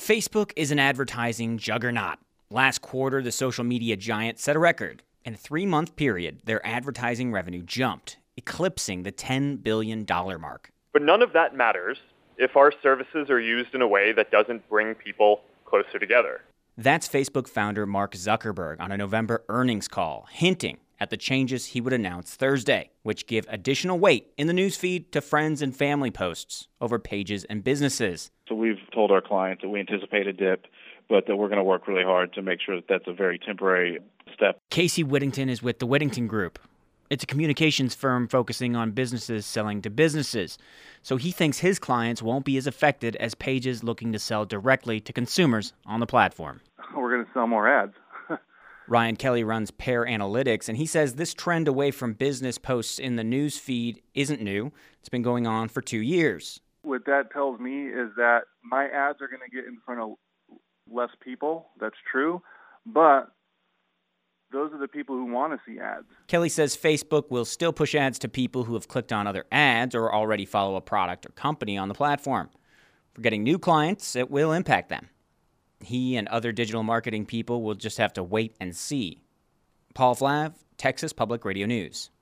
Facebook is an advertising juggernaut. Last quarter, the social media giant set a record. In a 3-month period, their advertising revenue jumped, eclipsing the $10 billion mark. But none of that matters if our services are used in a way that doesn't bring people closer together. That's Facebook founder Mark Zuckerberg on a November earnings call, hinting at the changes he would announce Thursday, which give additional weight in the newsfeed to friends and family posts over pages and businesses. So we've told our clients that we anticipate a dip, but that we're going to work really hard to make sure that that's a very temporary step. Casey Whittington is with the Whittington Group. It's a communications firm focusing on businesses selling to businesses. So he thinks his clients won't be as affected as pages looking to sell directly to consumers on the platform. We're going to sell more ads. Ryan Kelly runs Pear Analytics, and he says this trend away from business posts in the news feed isn't new. It's been going on for 2 years. What that tells me is that my ads are going to get in front of less people. That's true. But those are the people who want to see ads. Kelly says Facebook will still push ads to people who have clicked on other ads or already follow a product or company on the platform. For getting new clients, it will impact them. He and other digital marketing people will just have to wait and see. Paul Flav, Texas Public Radio News.